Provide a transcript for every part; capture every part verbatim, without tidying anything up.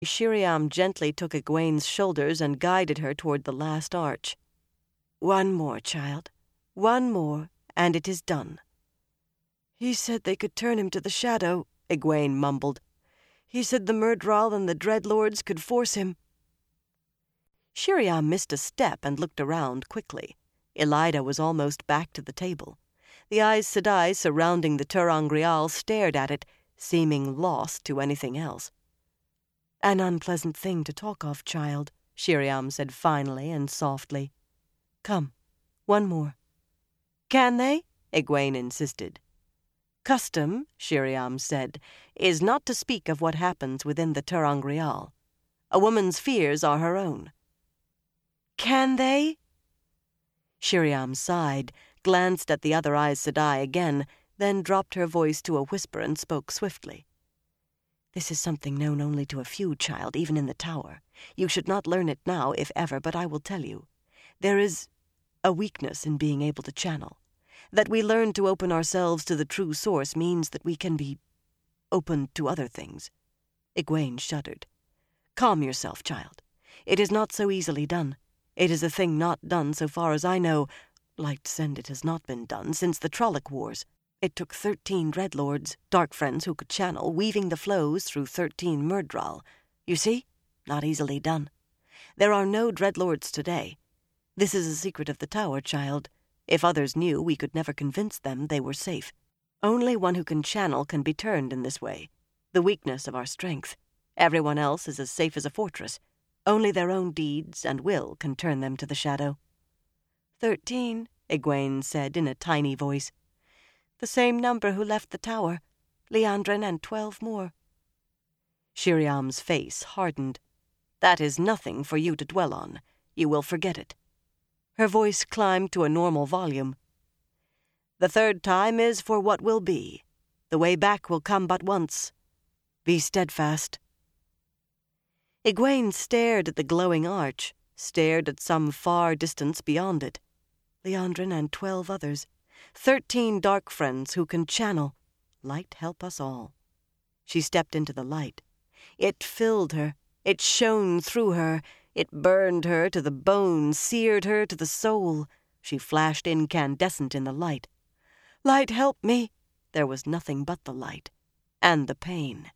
Sheriam gently took Egwene's shoulders and guided her toward the last arch. "One more, child. One more, and it is done." "He said they could turn him to the shadow," Egwene mumbled. "He said the Myrddraal and the Dreadlords could force him." Sheriam missed a step and looked around quickly. Elaida was almost back to the table. The Aes Sedai surrounding the ter'angreal stared at it, seeming lost to anything else. "An unpleasant thing to talk of, child," Sheriam said finally and softly. "Come, one more." "Can they?" Egwene insisted. "Custom," Sheriam said, "is not to speak of what happens within the ter'angreal. A woman's fears are her own." "Can they?" Sheriam sighed, glanced at the other Aes Sedai again, then dropped her voice to a whisper and spoke swiftly. "This is something known only to a few, child, even in the tower. You should not learn it now, if ever, but I will tell you. There is a weakness in being able to channel. That we learn to open ourselves to the true source means that we can be open to other things." Egwene shuddered. "Calm yourself, child. It is not so easily done. It is a thing not done, so far as I know. Light send it has not been done since the Trolloc Wars. It took thirteen Dreadlords, dark friends who could channel, weaving the flows through thirteen Myrddraal. You see? Not easily done. There are no Dreadlords today. This is a secret of the tower, child. If others knew, we could never convince them they were safe. Only one who can channel can be turned in this way. The weakness of our strength. Everyone else is as safe as a fortress. Only their own deeds and will can turn them to the shadow." "Thirteen," Egwene said in a tiny voice. "The same number who left the tower. Liandrin and twelve more." Sheriam's face hardened. "That is nothing for you to dwell on. You will forget it." Her voice climbed to a normal volume. "The third time is for what will be. The way back will come but once. Be steadfast." Egwene stared at the glowing arch, stared at some far distance beyond it. Liandrin and twelve others. Thirteen dark friends who can channel. Light help us all. She stepped into the light. It filled her. It shone through her. It burned her to the bone, seared her to the soul. She flashed incandescent in the light. "Light, help me!" There was nothing but the light. And the pain.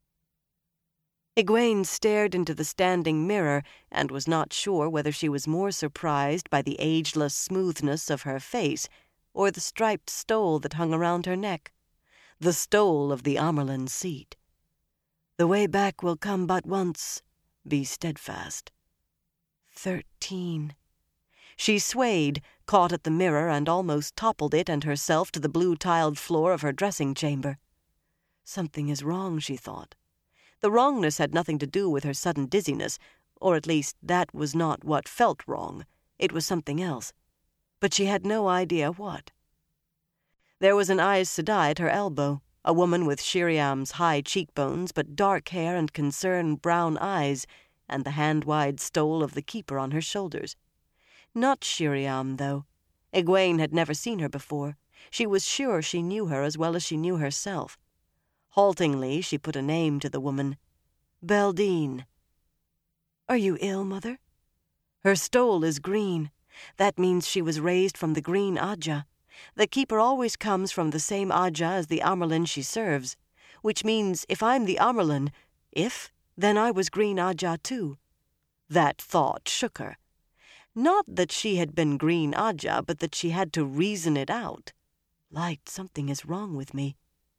Egwene stared into the standing mirror and was not sure whether she was more surprised by the ageless smoothness of her face or the striped stole that hung around her neck. The stole of the Amyrlin seat. "The way back will come but once. Be steadfast." Thirteen. She swayed, caught at the mirror, and almost toppled it and herself to the blue-tiled floor of her dressing chamber. Something is wrong, she thought. The wrongness had nothing to do with her sudden dizziness, or at least that was not what felt wrong. It was something else. But she had no idea what. There was an Aes Sedai at her elbow, a woman with Sheriam's high cheekbones but dark hair and concerned brown eyes, and the hand-wide stole of the keeper on her shoulders. Not Sheriam, though. Egwene had never seen her before. She was sure she knew her as well as she knew herself. Haltingly, she put a name to the woman. "Beldine." "Are you ill, Mother?" "Her stole is green. That means she was raised from the green Ajah. The keeper always comes from the same Ajah as the Amyrlin she serves, which means if I'm the Amyrlin, if, then I was green Ajah too." That thought shook her. Not that she had been green Ajah, but that she had to reason it out. Light, something is wrong with me.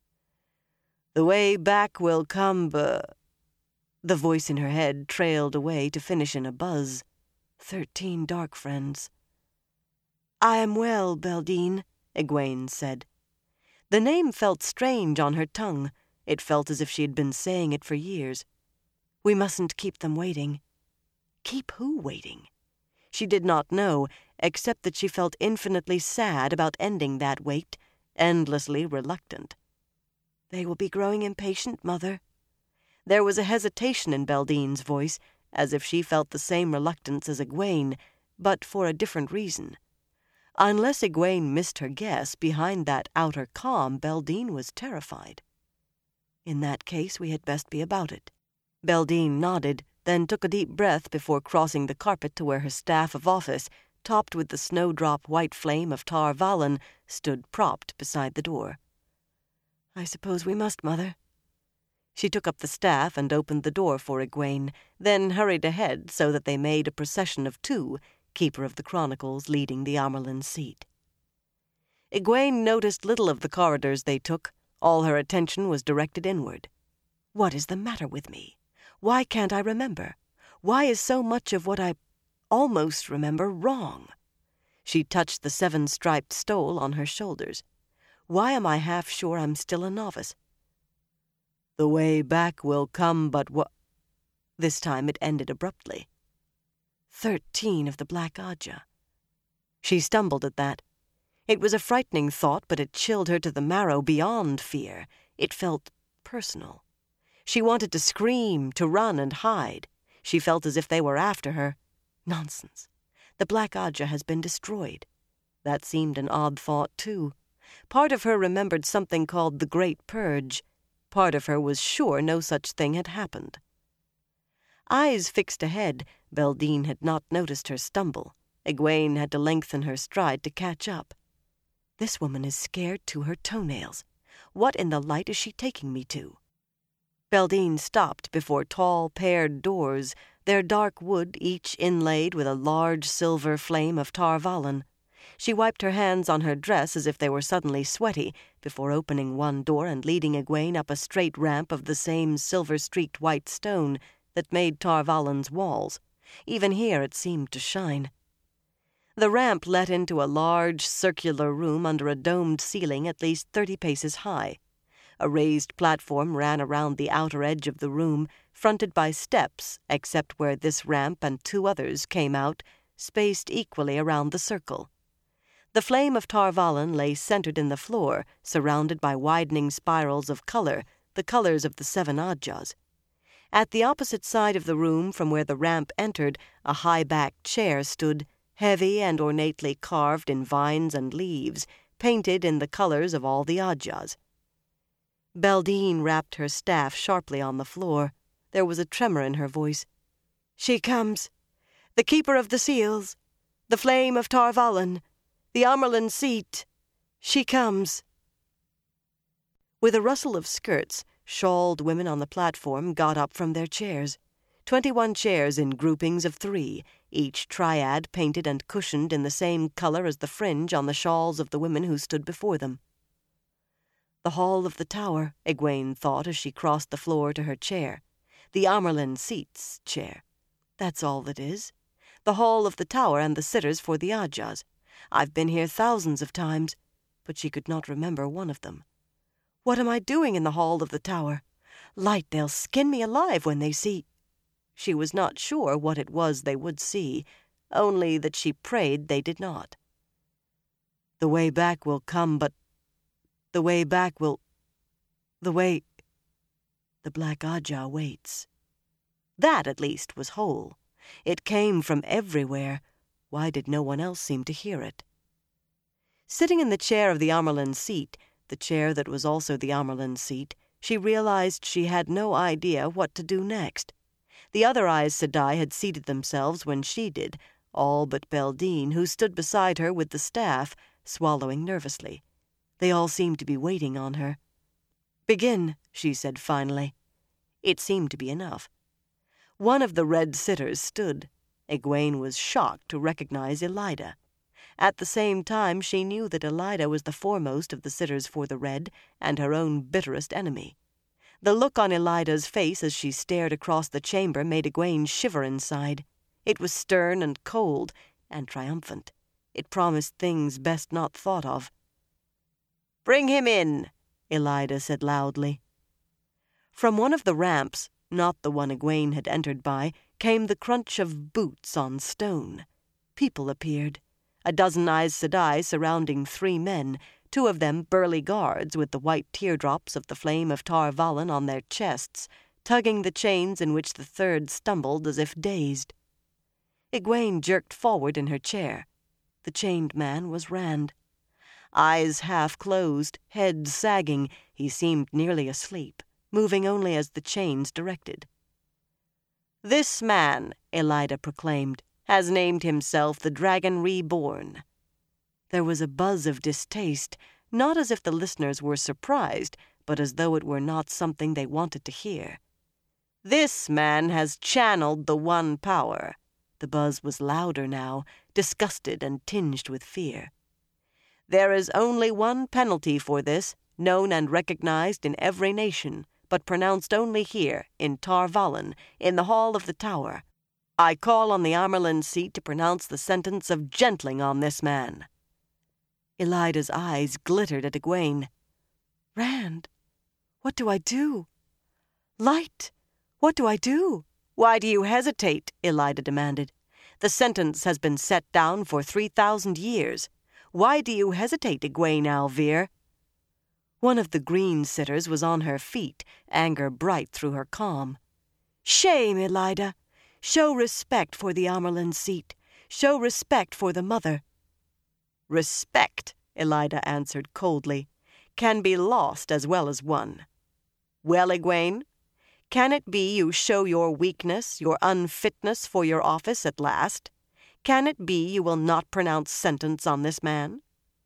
"The way back will come b—" The voice in her head trailed away to finish in a buzz. Thirteen dark friends. "I am well, Beldine," Egwene said. The name felt strange on her tongue. It felt as if she had been saying it for years. "We mustn't keep them waiting." Keep who waiting? She did not know, except that she felt infinitely sad about ending that wait, endlessly reluctant. "They will be growing impatient, Mother." There was a hesitation in Beldine's voice, as if she felt the same reluctance as Egwene, but for a different reason. Unless Egwene missed her guess, behind that outer calm, Beldine was terrified. "In that case, we had best be about it." Beldine nodded, then took a deep breath before crossing the carpet to where her staff of office, topped with the snowdrop white flame of Tar Valon, stood propped beside the door. "I suppose we must, Mother." She took up the staff and opened the door for Egwene, then hurried ahead so that they made a procession of two, Keeper of the Chronicles leading the Amyrlin seat. Egwene noticed little of the corridors they took. All her attention was directed inward. What is the matter with me? Why can't I remember? Why is so much of what I almost remember wrong? She touched the seven-striped stole on her shoulders. Why am I half sure I'm still a novice? The way back will come but what... This time it ended abruptly. Thirteen of the Black Ajah. She stumbled at that. It was a frightening thought, but it chilled her to the marrow beyond fear. It felt personal. She wanted to scream, to run and hide. She felt as if they were after her. Nonsense. The Black Ajah has been destroyed. That seemed an odd thought, too. Part of her remembered something called the Great Purge. Part of her was sure no such thing had happened. Eyes fixed ahead, Beldine had not noticed her stumble. Egwene had to lengthen her stride to catch up. This woman is scared to her toenails. What in the light is she taking me to? Beldine stopped before tall, paired doors, their dark wood each inlaid with a large silver flame of Tar Valon. She wiped her hands on her dress as if they were suddenly sweaty, before opening one door and leading Egwene up a straight ramp of the same silver-streaked white stone that made Tar Valon's walls. Even here it seemed to shine. The ramp led into a large, circular room under a domed ceiling at least thirty paces high. A raised platform ran around the outer edge of the room, fronted by steps, except where this ramp and two others came out, spaced equally around the circle. The flame of Tar Valon lay centered in the floor, surrounded by widening spirals of color, the colors of the seven Ajahs. At the opposite side of the room from where the ramp entered, a high-backed chair stood, heavy and ornately carved in vines and leaves, painted in the colors of all the Ajahs. Beldine rapped her staff sharply on the floor. There was a tremor in her voice. "She comes! The Keeper of the Seals! The Flame of Tar Valon! The Amyrlin seat! She comes!" With a rustle of skirts, shawled women on the platform got up from their chairs. Twenty-one chairs in groupings of three, each triad painted and cushioned in the same color as the fringe on the shawls of the women who stood before them. The hall of the tower, Egwene thought as she crossed the floor to her chair. The Amyrlin seat's chair. That's all it is. The hall of the tower and the sitters for the Ajahs. I've been here thousands of times, but she could not remember one of them. What am I doing in the hall of the tower? Light, they'll skin me alive when they see... She was not sure what it was they would see, only that she prayed they did not. The way back will come, but... The way back will... The way... The Black Ajah waits. That, at least, was whole. It came from everywhere. Why did no one else seem to hear it? Sitting in the chair of the Amyrlin seat, the chair that was also the Amyrlin seat, she realized she had no idea what to do next. The other Aes Sedai had seated themselves when she did, all but Beldine, who stood beside her with the staff, swallowing nervously. They all seemed to be waiting on her. "Begin," she said finally. It seemed to be enough. One of the red sitters stood. Egwene was shocked to recognize Elaida. At the same time, she knew that Elaida was the foremost of the sitters for the red and her own bitterest enemy. The look on Elaida's face as she stared across the chamber made Egwene shiver inside. It was stern and cold and triumphant. It promised things best not thought of. "Bring him in," Elaida said loudly. From one of the ramps, not the one Egwene had entered by, came the crunch of boots on stone. People appeared. A dozen Aes Sedai surrounding three men, two of them burly guards with the white teardrops of the flame of Tar Valon on their chests, tugging the chains in which the third stumbled as if dazed. Egwene jerked forward in her chair. The chained man was Rand. Eyes half closed, head sagging, he seemed nearly asleep, moving only as the chains directed. "This man," Elida proclaimed, "has named himself the Dragon Reborn." There was a buzz of distaste, not as if the listeners were surprised, but as though it were not something they wanted to hear. "This man has channeled the One Power." The buzz was louder now, disgusted and tinged with fear. "There is only one penalty for this, known and recognized in every nation, but pronounced only here, in Tar Valon, in the hall of the tower. I call on the Amerlin seat to pronounce the sentence of gentling on this man." Elida's eyes glittered at Egwene. "Rand, what do I do? Light, what do I do?" "Why do you hesitate?" Elida demanded. "The sentence has been set down for three thousand years. Why do you hesitate, Egwene al'Vere?" One of the green sitters was on her feet, anger bright through her calm. "Shame, Elida. Show respect for the Amerlin seat. Show respect for the mother." "Respect," Elida answered coldly, "can be lost as well as won. Well, Egwene, can it be you show your weakness, your unfitness for your office at last? Can it be you will not pronounce sentence on this man?"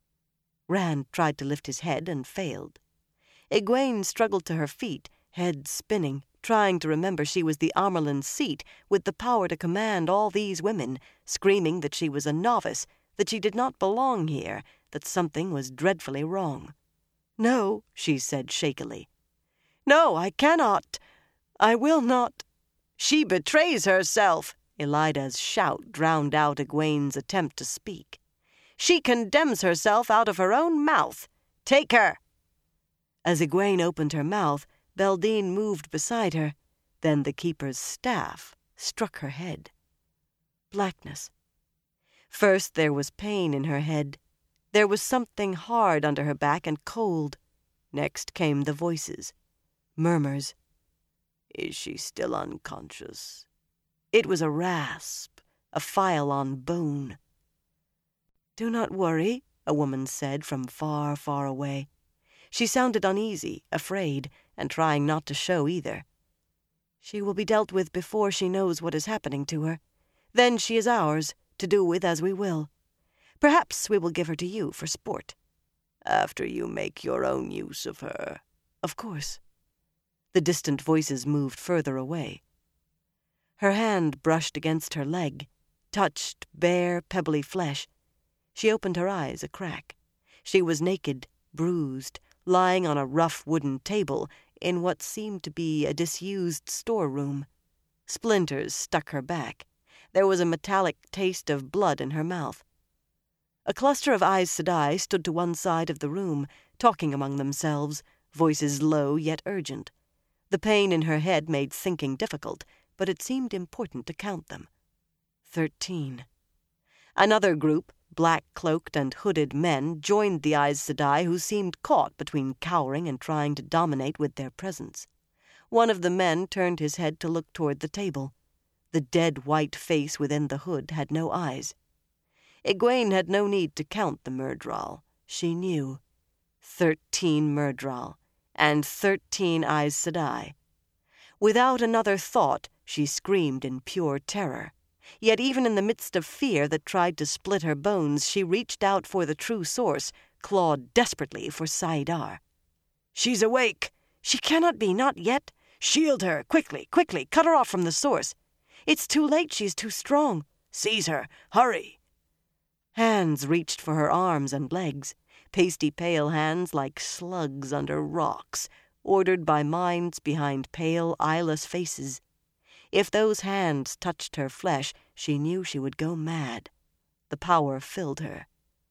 Rand tried to lift his head and failed. Egwene struggled to her feet, head spinning, trying to remember she was the Amerlin seat with the power to command all these women, screaming that she was a novice, that she did not belong here, that something was dreadfully wrong. "No," she said shakily. "No, I cannot. I will not." "She betrays herself!" Elida's shout drowned out Egwene's attempt to speak. "She condemns herself out of her own mouth. Take her!" As Egwene opened her mouth, Beldine moved beside her. Then the keeper's staff struck her head. Blackness. First there was pain in her head. There was something hard under her back and cold. Next came the voices. Murmurs. "Is she still unconscious?" It was a rasp, a file on bone. "Do not worry," a woman said from far, far away. She sounded uneasy, afraid, and trying not to show either. "She will be dealt with before she knows what is happening to her. Then she is ours, to do with as we will. Perhaps we will give her to you for sport." "After you make your own use of her." "Of course." The distant voices moved further away. Her hand brushed against her leg, touched bare, pebbly flesh. She opened her eyes a crack. She was naked, bruised, lying on a rough wooden table in what seemed to be a disused storeroom. Splinters stuck her back. There was a metallic taste of blood in her mouth. A cluster of Aes Sedai stood to one side of the room, talking among themselves, voices low yet urgent. The pain in her head made thinking difficult, but it seemed important to count them. Thirteen. Another group, black-cloaked and hooded men, joined the Aes Sedai, who seemed caught between cowering and trying to dominate with their presence. One of the men turned his head to look toward the table. The dead white face within the hood had no eyes. Egwene had no need to count the Myrddraal. She knew. Thirteen Myrddraal, and thirteen Aes Sedai. Without another thought, she screamed in pure terror. Yet even in the midst of fear that tried to split her bones, she reached out for the true source, clawed desperately for saidar. "She's awake! She cannot be, not yet! Shield her! Quickly, quickly! Cut her off from the source! It's too late, she's too strong! Seize her! Hurry!" Hands reached for her arms and legs, pasty pale hands like slugs under rocks, ordered by minds behind pale, eyeless faces. If those hands touched her flesh, she knew she would go mad. The power filled her.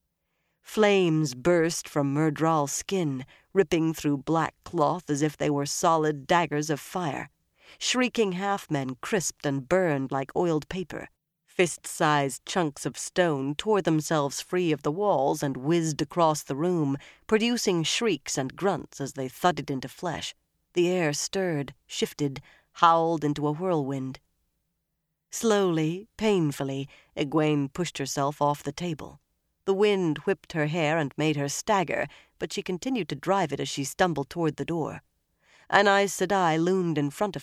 Flames burst from Myrddraal's skin, ripping through black cloth as if they were solid daggers of fire. Shrieking half-men crisped and burned like oiled paper. Fist-sized chunks of stone tore themselves free of the walls and whizzed across the room, producing shrieks and grunts as they thudded into flesh. The air stirred, shifted, howled into a whirlwind. Slowly, painfully, Egwene pushed herself off the table. The wind whipped her hair and made her stagger, but she continued to drive it as she stumbled toward the door. An Aes Sedai loomed in front of her,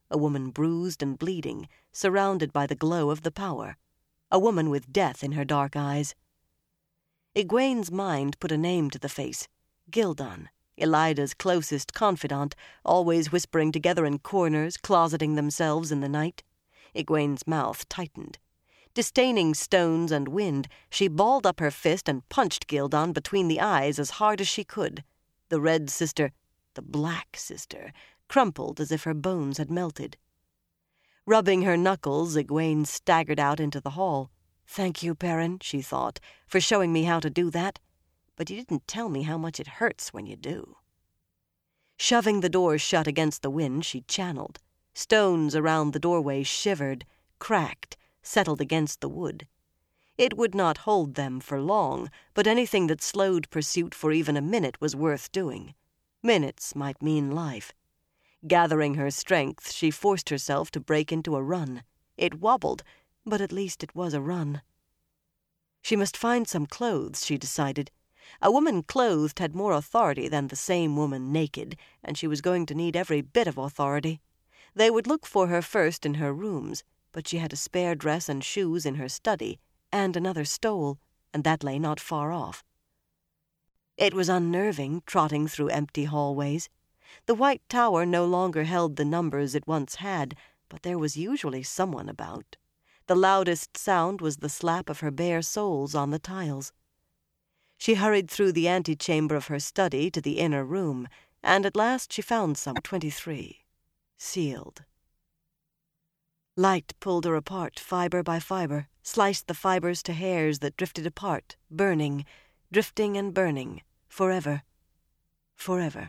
a woman bruised and bleeding, surrounded by the glow of the power, a woman with death in her dark eyes. Egwene's mind put a name to the face, Gildan, Elida's closest confidant, always whispering together in corners, closeting themselves in the night. Egwene's mouth tightened. Disdaining stones and wind, she balled up her fist and punched Gildan between the eyes as hard as she could. The red sister, the black sister, crumpled as if her bones had melted. Rubbing her knuckles, Egwene staggered out into the hall. "Thank you, Perrin," she thought, "for showing me how to do that. But you didn't tell me how much it hurts when you do." Shoving the door shut against the wind, she channeled. Stones around the doorway shivered, cracked, settled against the wood. It would not hold them for long, but anything that slowed pursuit for even a minute was worth doing. Minutes might mean life. Gathering her strength, she forced herself to break into a run. It wobbled, but at least it was a run. She must find some clothes, she decided. A woman clothed had more authority than the same woman naked, and she was going to need every bit of authority. They would look for her first in her rooms, but she had a spare dress and shoes in her study, and another stole, and that lay not far off. It was unnerving, trotting through empty hallways. The White Tower no longer held the numbers it once had, but there was usually someone about. The loudest sound was the slap of her bare soles on the tiles. She hurried through the antechamber of her study to the inner room, and at last she found some twenty-three, sealed. Light pulled her apart, fiber by fiber, sliced the fibers to hairs that drifted apart, burning, drifting and burning, forever, forever.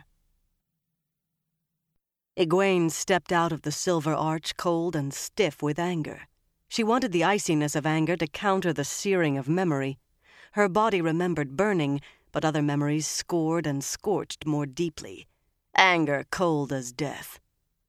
Egwene stepped out of the silver arch cold and stiff with anger. She wanted the iciness of anger to counter the searing of memory. Her body remembered burning, but other memories scored and scorched more deeply. Anger cold as death.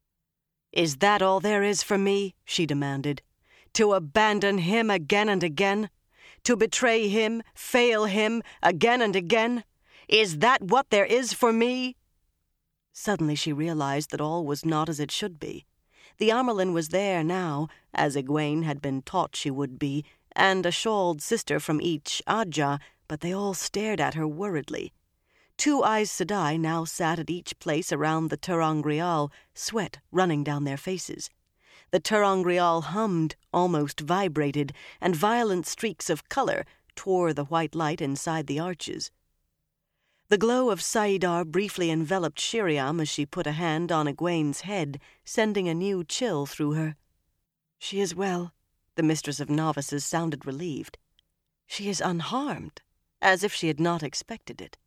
"Is that all there is for me?" she demanded. "To abandon him again and again? To betray him, fail him, again and again? Is that what there is for me?" Suddenly she realized that all was not as it should be. The Amyrlin was there now, as Egwene had been taught she would be, and a shawled sister from each Ajah, but they all stared at her worriedly. Two Aes Sedai now sat at each place around the ter'angreal, sweat running down their faces. The ter'angreal hummed, almost vibrated, and violent streaks of color tore the white light inside the arches. The glow of saidar briefly enveloped Sheriam as she put a hand on Egwene's head, sending a new chill through her. "She is well." The mistress of novices sounded relieved. "She is unharmed," as if she had not expected it.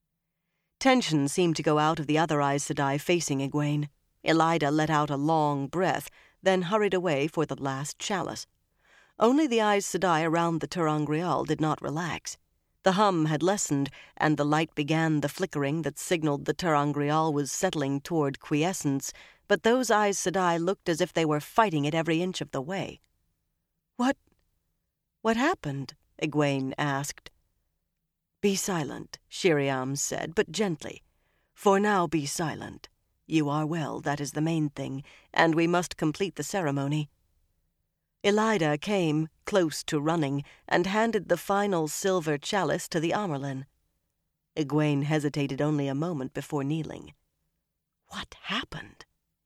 Tension seemed to go out of the other Aes Sedai facing Egwene. Elida let out a long breath, then hurried away for the last chalice. Only the Aes Sedai around the ter'angreal did not relax. The hum had lessened, and the light began the flickering that signaled the ter'angreal was settling toward quiescence, but those Aes Sedai looked as if they were fighting it every inch of the way. What... what happened?" Egwene asked. "Be silent," Sheriam said, but gently. "For now be silent. You are well, that is the main thing, and we must complete the ceremony." Elida came, close to running, and handed the final silver chalice to the Amyrlin. Egwene hesitated only a moment before kneeling. What happened?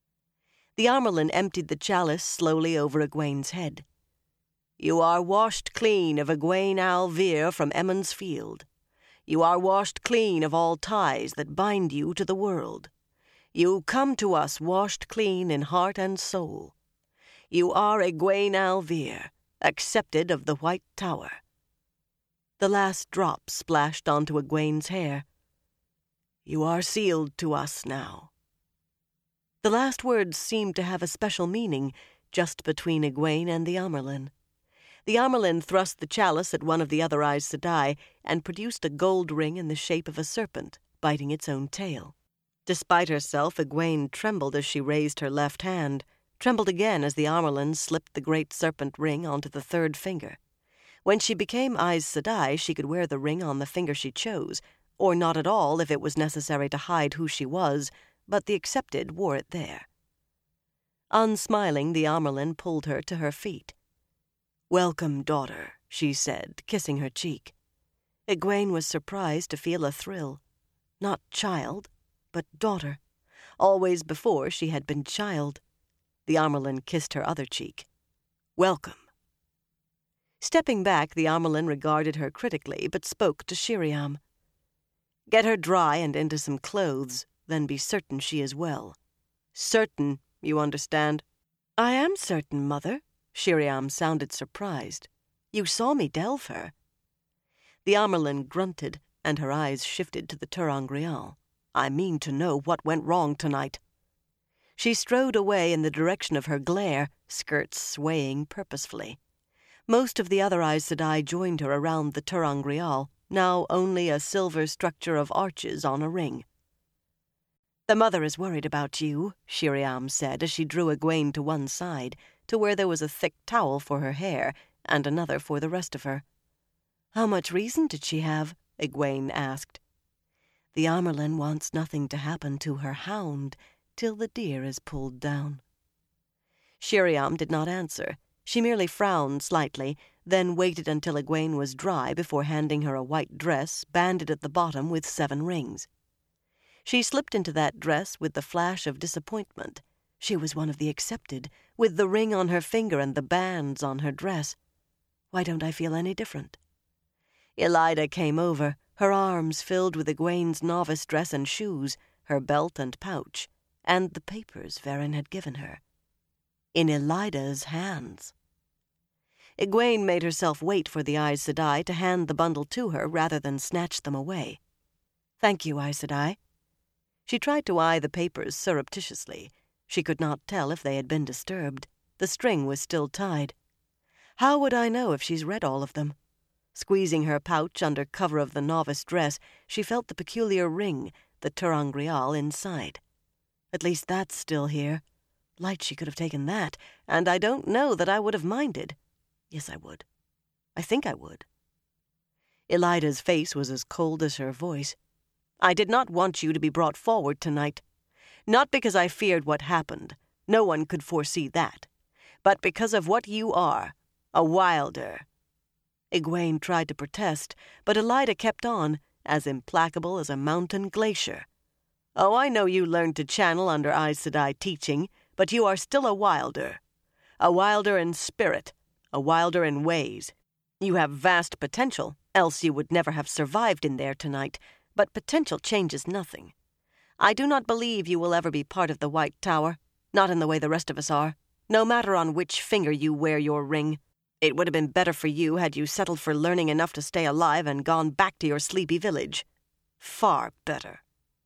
The Amyrlin emptied the chalice slowly over Egwene's head. "You are washed clean of Egwene al'Vir from Emond's Field. You are washed clean of all ties that bind you to the world. You come to us washed clean in heart and soul. You are Egwene al'Vir, accepted of the White Tower." The last drop splashed onto Egwene's hair. "You are sealed to us now." The last words seemed to have a special meaning, just between Egwene and the Amyrlin. The Amyrlin thrust the chalice at one of the other Aes Sedai and produced a gold ring in the shape of a serpent, biting its own tail. Despite herself, Egwene trembled as she raised her left hand, trembled again as the Amyrlin slipped the great serpent ring onto the third finger. When she became Aes Sedai, she could wear the ring on the finger she chose, or not at all if it was necessary to hide who she was, but the accepted wore it there. Unsmiling, the Amyrlin pulled her to her feet. "Welcome, daughter," she said, kissing her cheek. Egwene was surprised to feel a thrill. Not child, but daughter. Always before she had been child. The Amyrlin kissed her other cheek. "Welcome." Stepping back, the Amyrlin regarded her critically, but spoke to Sheriam. "Get her dry and into some clothes, then be certain she is well. Certain, you understand?" "I am certain, mother." Sheriam sounded surprised. "You saw me delve her." The Amyrlin grunted, and her eyes shifted to the ter'angreal. "I mean to know what went wrong tonight." She strode away in the direction of her glare, skirts swaying purposefully. Most of the other Aes Sedai joined her around the ter'angreal, now only a silver structure of arches on a ring. "The mother is worried about you," Sheriam said as she drew Egwene to one side, to where there was a thick towel for her hair and another for the rest of her. "How much reason did she have?" Egwene asked. "The Amyrlin wants nothing to happen to her hound till the deer is pulled down." Sheriam did not answer. She merely frowned slightly, then waited until Egwene was dry before handing her a white dress banded at the bottom with seven rings. She slipped into that dress with the flash of disappointment. She was one of the accepted, with the ring on her finger and the bands on her dress. Why don't I feel any different? Elaida came over, her arms filled with Egwene's novice dress and shoes, her belt and pouch, and the papers Verin had given her. In Elaida's hands. Egwene made herself wait for the Aes Sedai to hand the bundle to her rather than snatch them away. "Thank you, Aes Sedai." She tried to eye the papers surreptitiously. She could not tell if they had been disturbed. The string was still tied. How would I know if she's read all of them? Squeezing her pouch under cover of the novice dress, she felt the peculiar ring, the ter'angreal, inside. At least that's still here. Light she could have taken that, and I don't know that I would have minded. Yes, I would. I think I would. Elaida's face was as cold as her voice. "I did not want you to be brought forward tonight. Not because I feared what happened. No one could foresee that. But because of what you are, a wilder." Egwene tried to protest, but Elaida kept on, as implacable as a mountain glacier. "Oh, I know you learned to channel under Aes Sedai teaching, but you are still a wilder. A wilder in spirit, a wilder in ways. You have vast potential, else you would never have survived in there tonight, but potential changes nothing. I do not believe you will ever be part of the White Tower, not in the way the rest of us are, no matter on which finger you wear your ring. It would have been better for you had you settled for learning enough to stay alive and gone back to your sleepy village. Far better."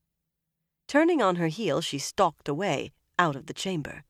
Turning on her heel, she stalked away, out of the chamber.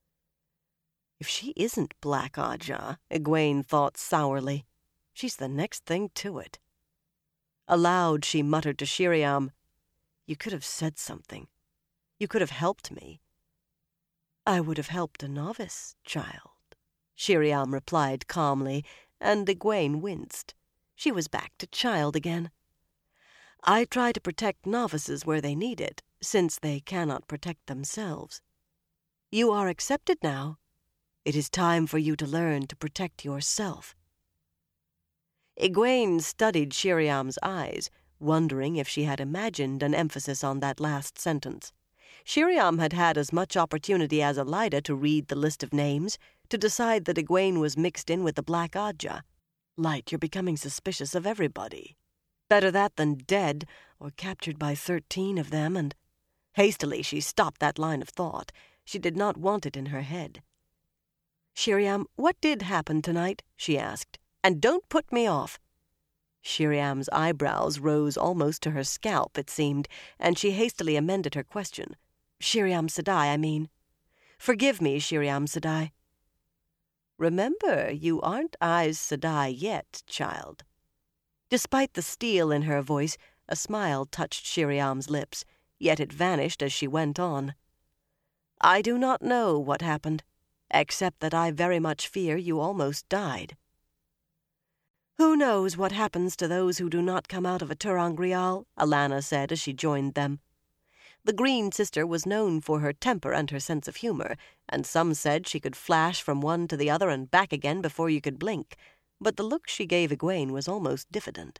If she isn't Black Ajah, Egwene thought sourly, she's the next thing to it. Aloud, she muttered to Sheriam, "You could have said something. You could have helped me." "I would have helped a novice, child," Sheriam replied calmly, and Egwene winced. She was back to child again. "I try to protect novices where they need it, since they cannot protect themselves. You are accepted now. It is time for you to learn to protect yourself." Egwene studied Sheriam's eyes, wondering if she had imagined an emphasis on that last sentence. Sheriam had had as much opportunity as Elaida to read the list of names, to decide that Egwene was mixed in with the Black Ajah. "Light, you're becoming suspicious of everybody. Better that than dead, or captured by thirteen of them, and—" Hastily she stopped that line of thought. She did not want it in her head. "Sheriam, what did happen tonight?" she asked. "And don't put me off." Sheriam's eyebrows rose almost to her scalp, it seemed, and she hastily amended her question. "Sheriam Sedai, I mean." "Forgive me, Sheriam Sedai." "Remember, you aren't Aes Sedai yet, child." Despite the steel in her voice, a smile touched Sheriam's lips, yet it vanished as she went on. "I do not know what happened, except that I very much fear you almost died." "Who knows what happens to those who do not come out of a ter'angreal?" Alanna said as she joined them. The Green Sister was known for her temper and her sense of humor, and some said she could flash from one to the other and back again before you could blink, but the look she gave Egwene was almost diffident.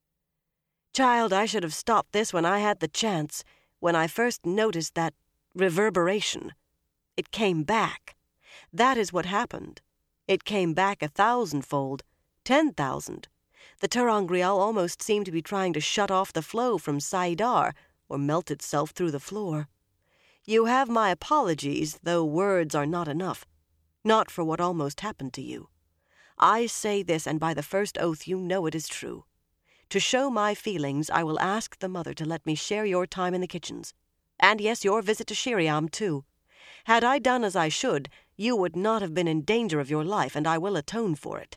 "Child, I should have stopped this when I had the chance, when I first noticed that reverberation. It came back. That is what happened. It came back a thousandfold, ten thousand. The ter'angreal almost seemed to be trying to shut off the flow from saidar, or melt itself through the floor. You have my apologies, though words are not enough. Not for what almost happened to you. I say this, and by the first oath you know it is true. To show my feelings, I will ask the mother to let me share your time in the kitchens. And yes, your visit to Sheriam, too. Had I done as I should, you would not have been in danger of your life, and I will atone for it."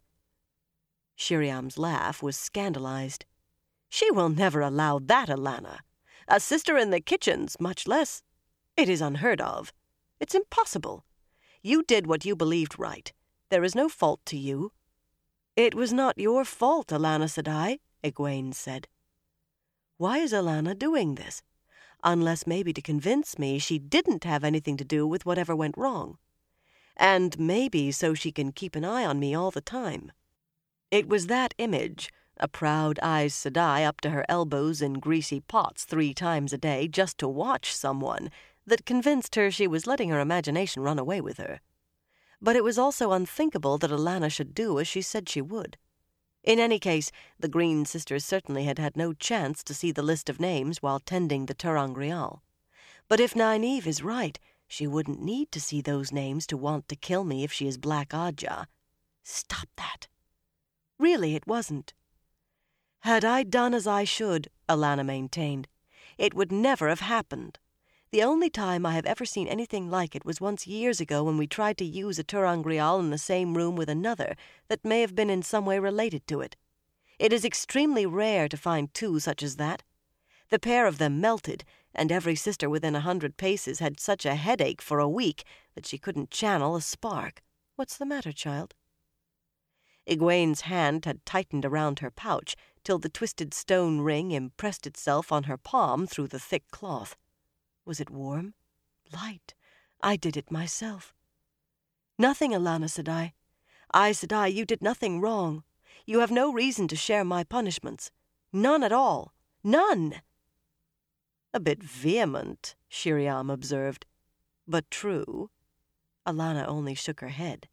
Sheriam's laugh was scandalized. "She will never allow that, Alanna. A sister in the kitchens, much less. It is unheard of. It's impossible. You did what you believed right. There is no fault to you." "It was not your fault, Alanna Sedai," Egwene said. "Why is Alanna doing this? Unless maybe to convince me she didn't have anything to do with whatever went wrong. And maybe so she can keep an eye on me all the time." It was that image, a proud Aes Sedai up to her elbows in greasy pots three times a day just to watch someone, that convinced her she was letting her imagination run away with her. But it was also unthinkable that Alanna should do as she said she would. In any case, the Green Sisters certainly had had no chance to see the list of names while tending the ter'angreal. But if Nynaeve is right, she wouldn't need to see those names to want to kill me if she is Black Ajah. Stop that. Really, it wasn't. Had I done as I should, Alanna maintained, it would never have happened. The only time I have ever seen anything like it was once years ago when we tried to use a ter'angreal in the same room with another that may have been in some way related to it. It is extremely rare to find two such as that. The pair of them melted, and every sister within a hundred paces had such a headache for a week that she couldn't channel a spark. What's the matter, child? Egwene's hand had tightened around her pouch till the twisted stone ring impressed itself on her palm through the thick cloth. Was it warm? Light. I did it myself. Nothing, Alanna Sedai. Aes Sedai, you did nothing wrong. You have no reason to share my punishments. None at all. None. A bit vehement, Sheriam observed. But true. Alanna only shook her head.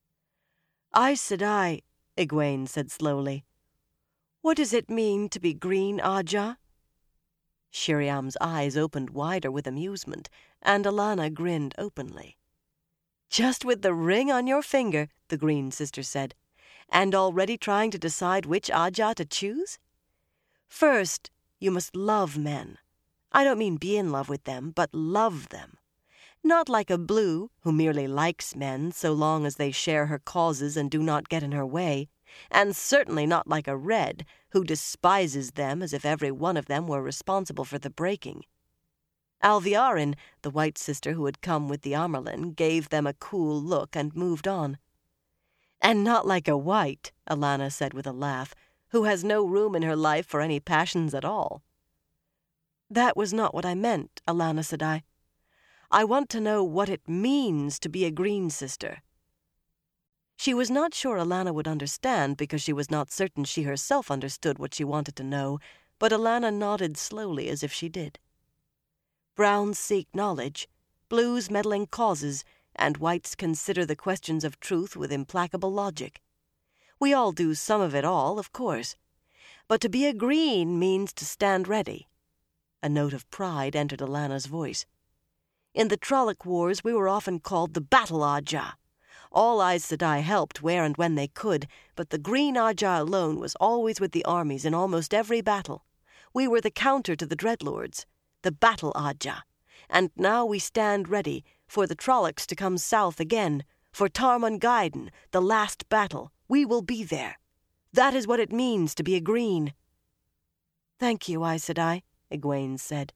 Aes Sedai, Egwene said slowly. What does it mean to be Green Ajah? Sheriam's eyes opened wider with amusement, and Alanna grinned openly. Just with the ring on your finger, the Green Sister said, and already trying to decide which Ajah to choose? First, you must love men. I don't mean be in love with them, but love them. Not like a Blue, who merely likes men so long as they share her causes and do not get in her way, and certainly not like a Red, who despises them as if every one of them were responsible for the breaking. Alviarin, the White Sister who had come with the Amyrlin, gave them a cool look and moved on. And not like a White, Alanna said with a laugh, who has no room in her life for any passions at all. That was not what I meant, Alanna Sedai. I want to know what it means to be a Green Sister. She was not sure Alanna would understand because she was not certain she herself understood what she wanted to know, but Alanna nodded slowly as if she did. Browns seek knowledge, Blues meddling causes, and Whites consider the questions of truth with implacable logic. We all do some of it all, of course. But to be a Green means to stand ready. A note of pride entered Alanna's voice. In the Trolloc Wars we were often called the Battle Ajah. All Aes Sedai helped where and when they could, but the Green Ajah alone was always with the armies in almost every battle. We were the counter to the Dreadlords, the Battle Ajah, and now we stand ready for the Trollocs to come south again, for Tarmon Gai'don, the last battle. We will be there. That is what it means to be a Green. Thank you, Aes Sedai, Egwene said.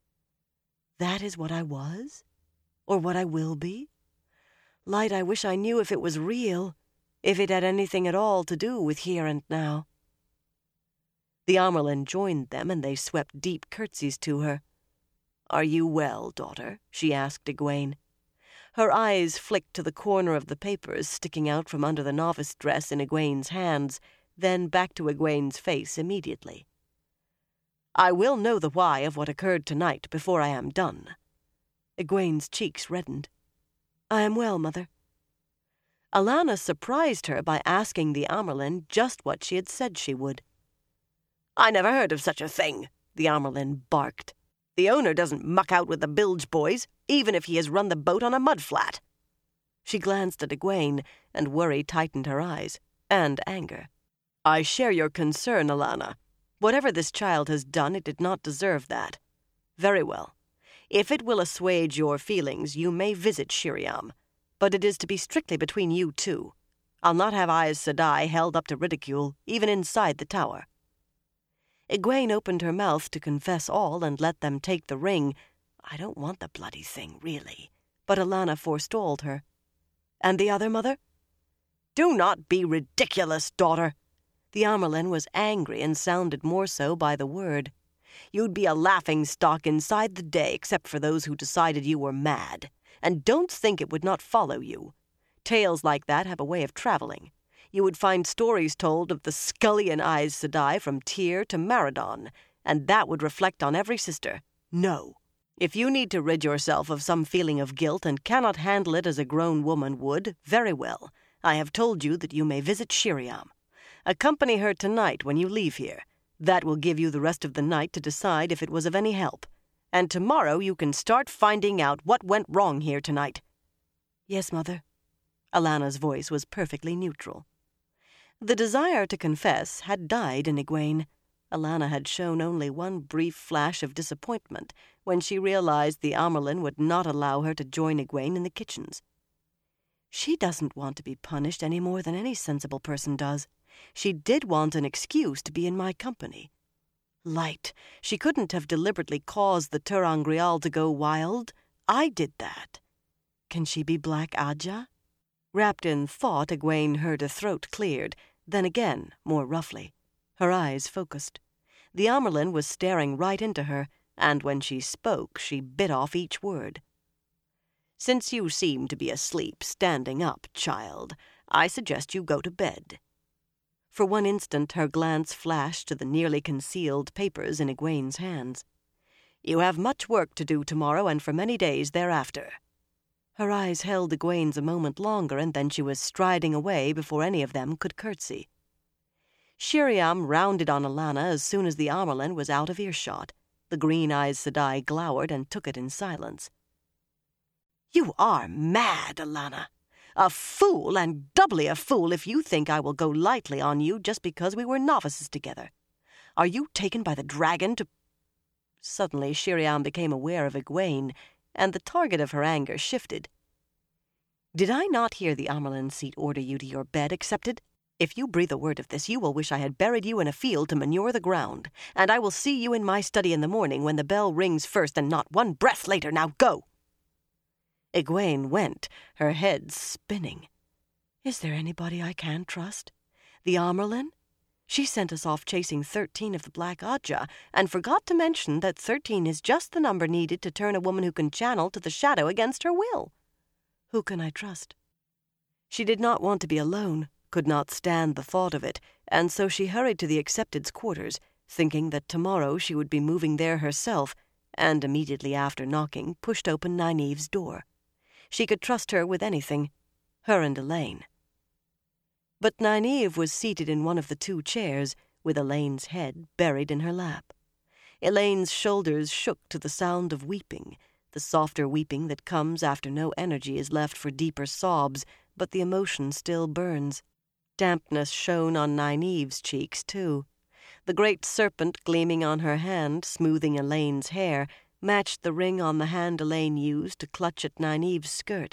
That is what I was? Or what I will be? Light, I wish I knew if it was real, if it had anything at all to do with here and now. The Amyrlin joined them, and they swept deep curtsies to her. "Are you well, daughter?" she asked Egwene. Her eyes flicked to the corner of the papers sticking out from under the novice dress in Egwene's hands, then back to Egwene's face immediately. "I will know the why of what occurred tonight before I am done." Egwene's cheeks reddened. "I am well, mother." Alanna surprised her by asking the Amyrlin just what she had said she would. "I never heard of such a thing," the Amyrlin barked. "The owner doesn't muck out with the bilge boys, even if he has run the boat on a mudflat." She glanced at Egwene, and worry tightened her eyes, and anger. "I share your concern, Alanna. Whatever this child has done, it did not deserve that. Very well. If it will assuage your feelings, you may visit Sheriam, but it is to be strictly between you two. I'll not have Aes Sedai held up to ridicule, even inside the tower." Egwene opened her mouth to confess all and let them take the ring. "I don't want the bloody thing, really." But Alanna forestalled her. "And the other, mother?" "Do not be ridiculous, daughter." The Amyrlin was angry and sounded more so by the word. "You'd be a laughing-stock inside the day except for those who decided you were mad. And don't think it would not follow you. Tales like that have a way of traveling. You would find stories told of the scullion Aes Sedai from Tyr to Maradon, and that would reflect on every sister. No. If you need to rid yourself of some feeling of guilt and cannot handle it as a grown woman would, very well. I have told you that you may visit Sheriam. Accompany her tonight when you leave here. That will give you the rest of the night to decide if it was of any help. And tomorrow you can start finding out what went wrong here tonight." "Yes, mother." Alanna's voice was perfectly neutral. The desire to confess had died in Egwene. Alanna had shown only one brief flash of disappointment when she realized the Amyrlin would not allow her to join Egwene in the kitchens. "She doesn't want to be punished any more than any sensible person does. She did want an excuse to be in my company. Light, she couldn't have deliberately caused the ter'angreal to go wild. I did that. Can she be Black Ajah?" Wrapped in thought, Egwene heard a throat cleared, then again, more roughly. Her eyes focused. The Amyrlin was staring right into her, and when she spoke, she bit off each word. "Since you seem to be asleep, standing up, child, I suggest you go to bed." For one instant her glance flashed to the nearly concealed papers in Egwene's hands. "You have much work to do tomorrow and for many days thereafter." Her eyes held Egwene's a moment longer, and then she was striding away before any of them could curtsy. Sheriam rounded on Alanna as soon as the Amyrlin was out of earshot. The green Aes Sedai glowered and took it in silence. "You are mad, Alanna. A fool, and doubly a fool if you think I will go lightly on you just because we were novices together. Are you taken by the dragon to—" Suddenly Sheriam became aware of Egwene, and the target of her anger shifted. "Did I not hear the Amyrlin seat order you to your bed accepted? If you breathe a word of this, you will wish I had buried you in a field to manure the ground, and I will see you in my study in the morning when the bell rings first and not one breath later. Now go!" Egwene went, her head spinning. "Is there anybody I can trust? The Amyrlin? She sent us off chasing thirteen of the Black Ajah, and forgot to mention that thirteen is just the number needed to turn a woman who can channel to the shadow against her will. Who can I trust?" She did not want to be alone, could not stand the thought of it, and so she hurried to the Accepted's quarters, thinking that tomorrow she would be moving there herself, and immediately after knocking, pushed open Nynaeve's door. She could trust her with anything, her and Elayne. But Nynaeve was seated in one of the two chairs, with Elaine's head buried in her lap. Elaine's shoulders shook to the sound of weeping, the softer weeping that comes after no energy is left for deeper sobs, but the emotion still burns. Dampness shone on Nynaeve's cheeks, too. The great serpent gleaming on her hand, smoothing Elaine's hair, matched the ring on the hand Elayne used to clutch at Nynaeve's skirt.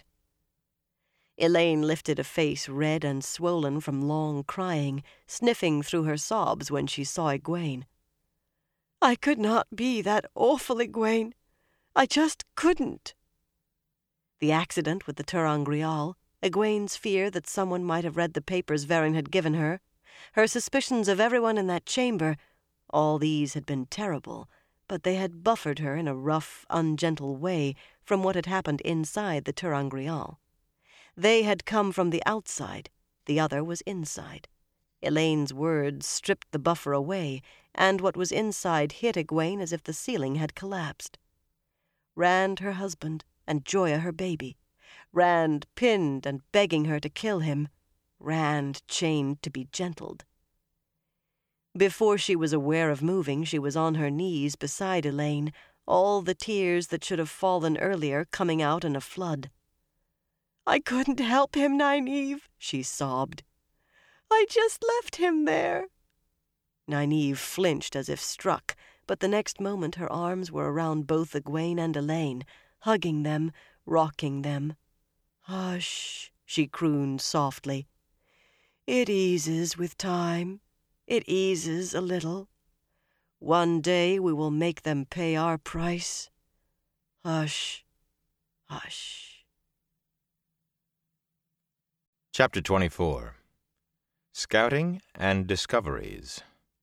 Elayne lifted a face red and swollen from long crying, sniffing through her sobs when she saw Egwene. "I could not be that awful Egwene. I just couldn't." The accident with the ter'angreal, Egwene's fear that someone might have read the papers Verin had given her, her suspicions of everyone in that chamber, all these had been terrible, but they had buffered her in a rough, ungentle way from what had happened inside the Ter'angreal. They had come from the outside, the other was inside. Elaine's words stripped the buffer away, and what was inside hit Egwene as if the ceiling had collapsed. Rand, her husband, and Joya, her baby. Rand pinned and begging her to kill him. Rand chained to be gentled. Before she was aware of moving, she was on her knees beside Elaine, all the tears that should have fallen earlier coming out in a flood. "I couldn't help him, Nynaeve," she sobbed. "I just left him there." Nynaeve flinched as if struck, but the next moment her arms were around both Egwene and Elaine, hugging them, rocking them. "Hush," she crooned softly. "It eases with time. It eases a little. One day we will make them pay our price. Hush, hush." Chapter twenty-four. Scouting and Discoveries.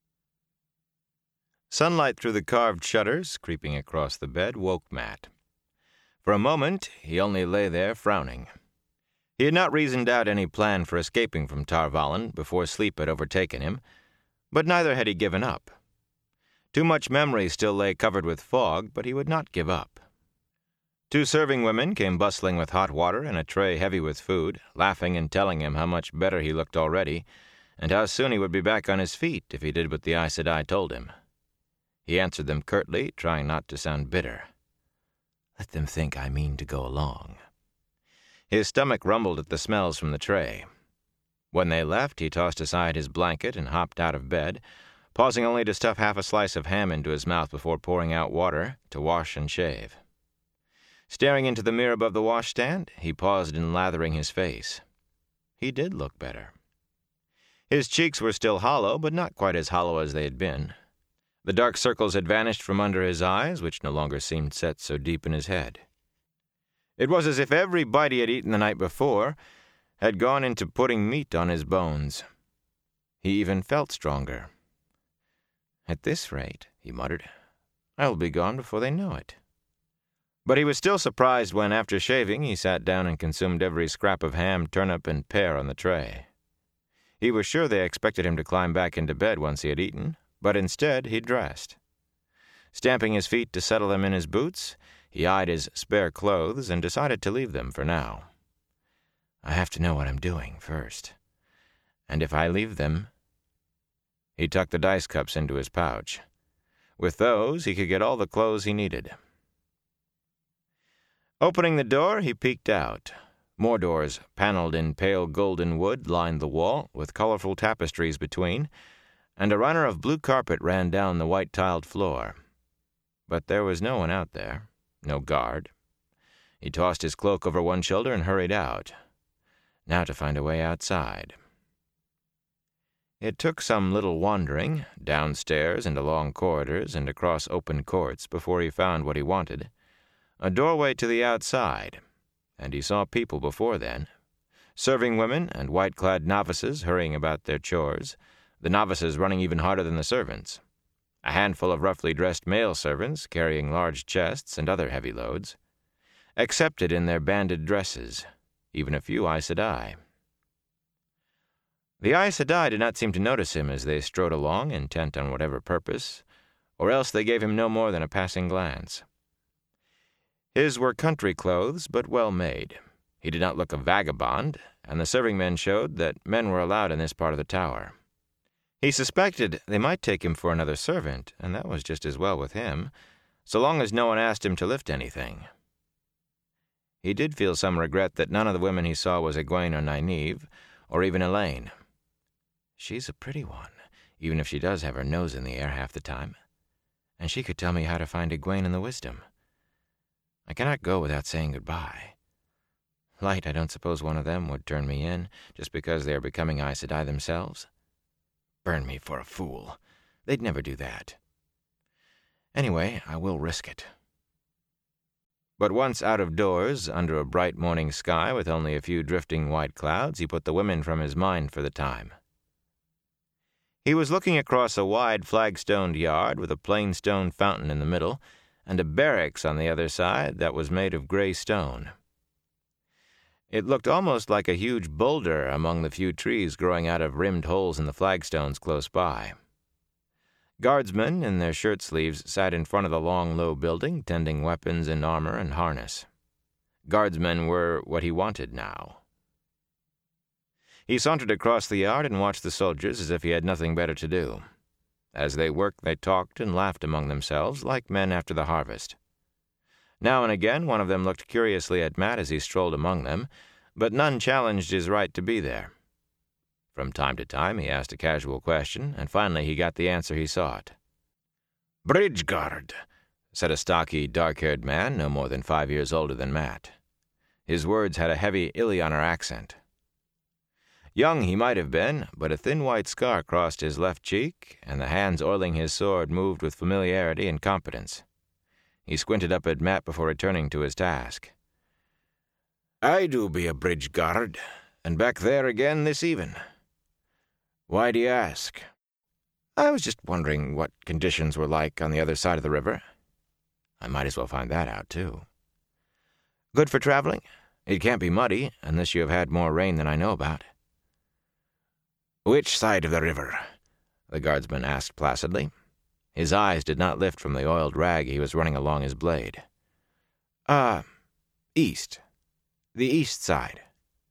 Sunlight through the carved shutters, creeping across the bed, woke Mat. For a moment, he only lay there frowning. He had not reasoned out any plan for escaping from Tar Valon before sleep had overtaken him, but neither had he given up. Too much memory still lay covered with fog, but he would not give up. Two serving women came bustling with hot water and a tray heavy with food, laughing and telling him how much better he looked already, and how soon he would be back on his feet if he did what the Aes Sedai told him. He answered them curtly, trying not to sound bitter. "Let them think I mean to go along." His stomach rumbled at the smells from the tray. When they left, he tossed aside his blanket and hopped out of bed, pausing only to stuff half a slice of ham into his mouth before pouring out water to wash and shave. Staring into the mirror above the washstand, he paused in lathering his face. He did look better. His cheeks were still hollow, but not quite as hollow as they had been. The dark circles had vanished from under his eyes, which no longer seemed set so deep in his head. It was as if every bite he had eaten the night before had gone into putting meat on his bones. He even felt stronger. "At this rate," he muttered, "I will be gone before they know it." But he was still surprised when, after shaving, he sat down and consumed every scrap of ham, turnip, and pear on the tray. He was sure they expected him to climb back into bed once he had eaten, but instead he dressed. Stamping his feet to settle them in his boots, he eyed his spare clothes and decided to leave them for now. "I have to know what I'm doing first. And if I leave them—" He tucked the dice cups into his pouch. With those, he could get all the clothes he needed. Opening the door, he peeked out. More doors, paneled in pale golden wood, lined the wall, with colorful tapestries between, and a runner of blue carpet ran down the white-tiled floor. But there was no one out there, no guard. He tossed his cloak over one shoulder and hurried out. Now to find a way outside. It took some little wandering, downstairs and along corridors and across open courts before he found what he wanted, a doorway to the outside, and he saw people before then, serving women and white-clad novices hurrying about their chores, the novices running even harder than the servants, a handful of roughly dressed male servants carrying large chests and other heavy loads, accepted in their banded dresses, even a few Aes Sedai. The Aes Sedai did not seem to notice him as they strode along, intent on whatever purpose, or else they gave him no more than a passing glance. His were country clothes, but well made. He did not look a vagabond, and the serving men showed that men were allowed in this part of the tower. He suspected they might take him for another servant, and that was just as well with him, so long as no one asked him to lift anything. He did feel some regret that none of the women he saw was Egwene or Nynaeve, or even Elaine. She's a pretty one, even if she does have her nose in the air half the time, and she could tell me how to find Egwene and the wisdom. I cannot go without saying goodbye. Light, I don't suppose one of them would turn me in, just because they are becoming Aes Sedai themselves. Burn me for a fool. They'd never do that. Anyway, I will risk it. But once out of doors, under a bright morning sky with only a few drifting white clouds, he put the women from his mind for the time. He was looking across a wide flagstoned yard with a plain stone fountain in the middle and a barracks on the other side that was made of gray stone. It looked almost like a huge boulder among the few trees growing out of rimmed holes in the flagstones close by. Guardsmen in their shirt sleeves sat in front of the long, low building, tending weapons and armor and harness. Guardsmen were what he wanted now. He sauntered across the yard and watched the soldiers as if he had nothing better to do. As they worked, they talked and laughed among themselves like men after the harvest. Now and again, one of them looked curiously at Matt as he strolled among them, but none challenged his right to be there. From time to time, he asked a casual question, and finally he got the answer he sought. "Bridge guard," said a stocky, dark-haired man no more than five years older than Matt. His words had a heavy Ilianer accent. Young he might have been, but a thin white scar crossed his left cheek, and the hands oiling his sword moved with familiarity and competence. He squinted up at Matt before returning to his task. "I do be a bridge guard, and back there again this even. Why do you ask?" "I was just wondering what conditions were like on the other side of the river." "I might as well find that out, too." "Good for traveling? It can't be muddy, unless you have had more rain than I know about." "Which side of the river?" the guardsman asked placidly. His eyes did not lift from the oiled rag he was running along his blade. Uh, east. The east side."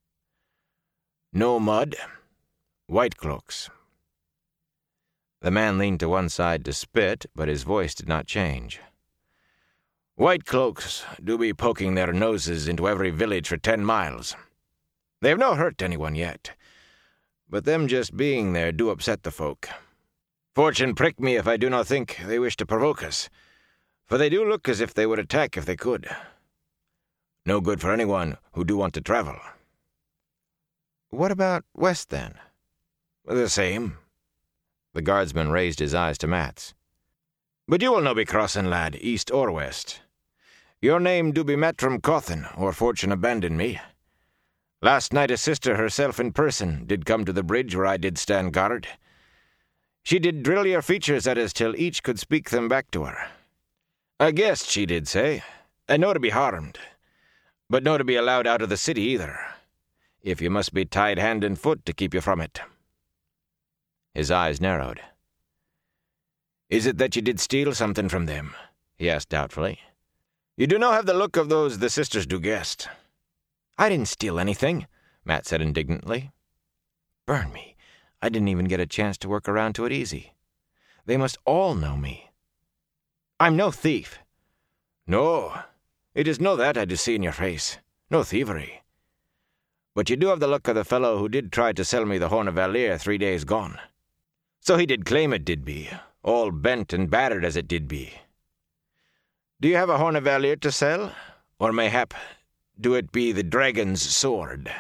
"No mud? White cloaks." The man leaned to one side to spit, but his voice did not change. "White cloaks do be poking their noses into every village for ten miles. They have no hurt anyone yet, but them just being there do upset the folk. Fortune prick me if I do not think they wish to provoke us, for they do look as if they would attack if they could. No good for anyone who do want to travel." "What about west, then?" "The same." The guardsman raised his eyes to Matt's. "But you will no be crossing, lad, east or west. Your name do be Matt from Cawthon, or fortune abandon me. Last night a sister herself in person did come to the bridge where I did stand guard. She did drill your features at us till each could speak them back to her. I guessed, she did say, and no to be harmed, but no to be allowed out of the city either, if you must be tied hand and foot to keep you from it." His eyes narrowed. "Is it that you did steal something from them?" he asked doubtfully. "You do not have the look of those the sisters do guessed." "I didn't steal anything," Matt said indignantly. "Burn me. I didn't even get a chance to work around to it easy. They must all know me. I'm no thief." "No, it is no that I do see in your face. No thievery. But you do have the look of the fellow who did try to sell me the Horn of Valere three days gone. So he did claim it did be, all bent and battered as it did be. Do you have a Horn of Valere to sell? Or mayhap do it be the dragon's sword?"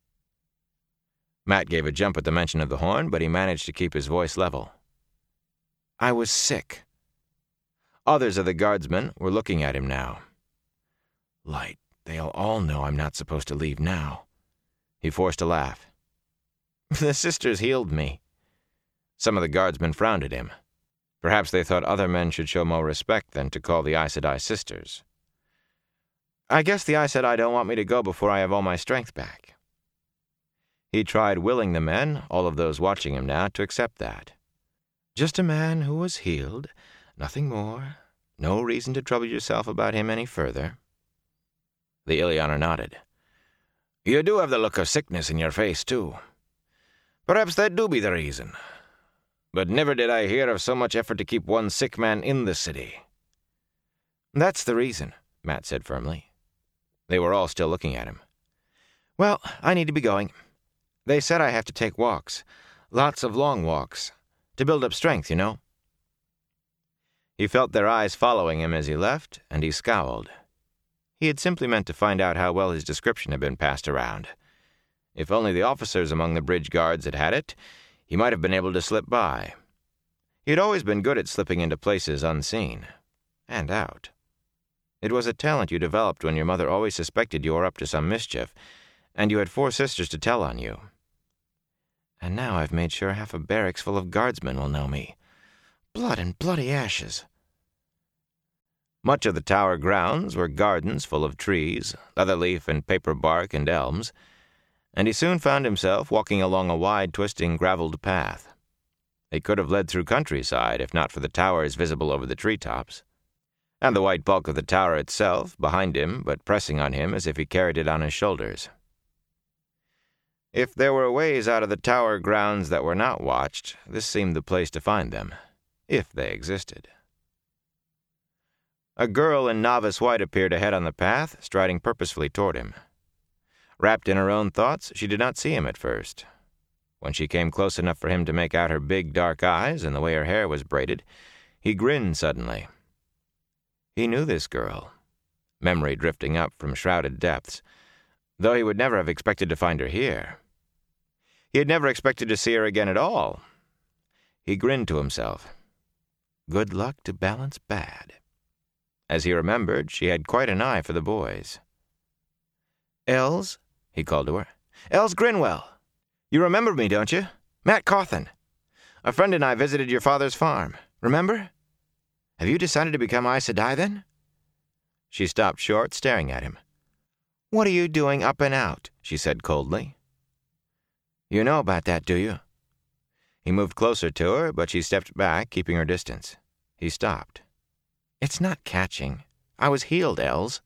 Matt gave a jump at the mention of the horn, but he managed to keep his voice level. "I was sick." Others of the guardsmen were looking at him now. "Light, they'll all know I'm not supposed to leave now." He forced a laugh. "The sisters healed me." Some of the guardsmen frowned at him. Perhaps they thought other men should show more respect than to call the Aes Sedai sisters. "I guess the Aes Sedai don't want me to go before I have all my strength back." He tried willing the men, all of those watching him now, to accept that. Just a man who was healed, nothing more. No reason to trouble yourself about him any further. The Ilianer nodded. "You do have the look of sickness in your face, too. Perhaps that do be the reason. But never did I hear of so much effort to keep one sick man in the city." "That's the reason," Matt said firmly. They were all still looking at him. "Well, I need to be going. They said I have to take walks, lots of long walks, to build up strength, you know." He felt their eyes following him as he left, and he scowled. He had simply meant to find out how well his description had been passed around. If only the officers among the bridge guards had had it, he might have been able to slip by. He had always been good at slipping into places unseen, and out. It was a talent you developed when your mother always suspected you were up to some mischief, and you had four sisters to tell on you. And now I've made sure half a barracks full of guardsmen will know me. Blood and bloody ashes. Much of the tower grounds were gardens full of trees, leatherleaf and paper bark and elms, and he soon found himself walking along a wide, twisting, graveled path. It could have led through countryside if not for the towers visible over the treetops, and the white bulk of the tower itself behind him, but pressing on him as if he carried it on his shoulders. If there were ways out of the tower grounds that were not watched, this seemed the place to find them, if they existed. A girl in novice white appeared ahead on the path, striding purposefully toward him. Wrapped in her own thoughts, she did not see him at first. When she came close enough for him to make out her big dark eyes and the way her hair was braided, he grinned suddenly. He knew this girl, memory drifting up from shrouded depths, though he would never have expected to find her here. He had never expected to see her again at all. He grinned to himself. Good luck to balance bad. As he remembered, she had quite an eye for the boys. "Els," he called to her. "Els Grinwell. You remember me, don't you? Matt Cawthon. A friend and I visited your father's farm. Remember? Have you decided to become Aes Sedai, then?" She stopped short, staring at him. "What are you doing up and out?" she said coldly. "You know about that, do you?" He moved closer to her, but she stepped back, keeping her distance. He stopped. "It's not catching. I was healed, Els."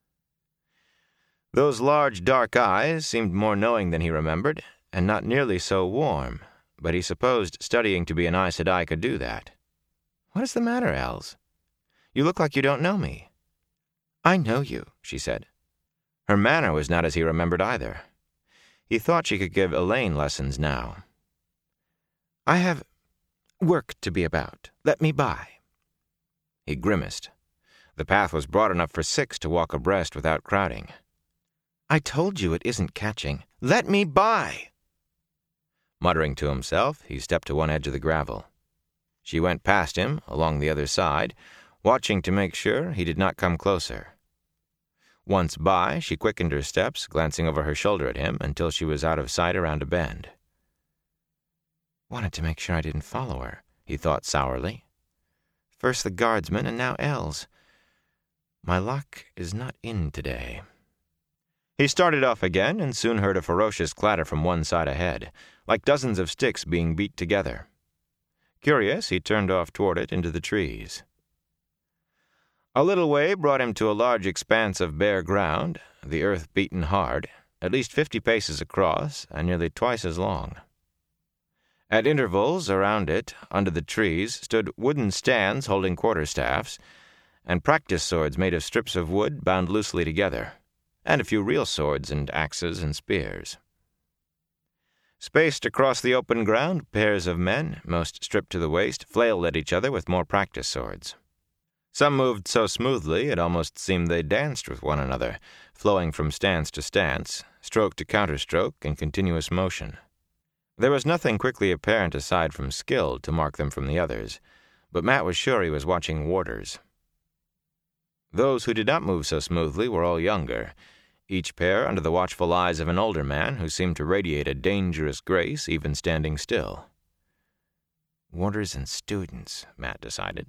Those large, dark eyes seemed more knowing than he remembered, and not nearly so warm, but he supposed studying to be an Aes Sedai could do that. "What is the matter, Els? You look like you don't know me." "I know you," she said. Her manner was not as he remembered either. He thought she could give Elaine lessons now. "I have work to be about. Let me by." He grimaced. The path was broad enough for six to walk abreast without crowding. "I told you it isn't catching. Let me by!" Muttering to himself, he stepped to one edge of the gravel. She went past him, along the other side, watching to make sure he did not come closer. Once by, she quickened her steps, glancing over her shoulder at him until she was out of sight around a bend. Wanted to make sure I didn't follow her, he thought sourly. First the guardsmen, and now Els. My luck is not in today. He started off again and soon heard a ferocious clatter from one side ahead, like dozens of sticks being beat together. Curious, he turned off toward it into the trees. A little way brought him to a large expanse of bare ground, the earth beaten hard, at least fifty paces across and nearly twice as long. At intervals around it, under the trees, stood wooden stands holding quarterstaffs, and practice swords made of strips of wood bound loosely together, and a few real swords and axes and spears. Spaced across the open ground, pairs of men, most stripped to the waist, flailed at each other with more practice swords. Some moved so smoothly it almost seemed they danced with one another, flowing from stance to stance, stroke to counterstroke in continuous motion. There was nothing quickly apparent aside from skill to mark them from the others, but Matt was sure he was watching warders. Those who did not move so smoothly were all younger, each pair under the watchful eyes of an older man who seemed to radiate a dangerous grace even standing still. Warders and students, Matt decided.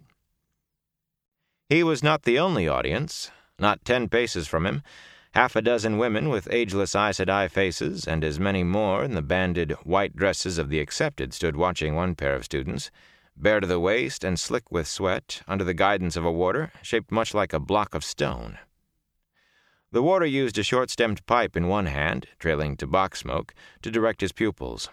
He was not the only audience. Not ten paces from him, half a dozen women with ageless Aes Sedai faces and as many more in the banded white dresses of the accepted stood watching one pair of students, bare to the waist and slick with sweat, under the guidance of a warder shaped much like a block of stone. The warder used a short-stemmed pipe in one hand, trailing tobacco smoke, to direct his pupils.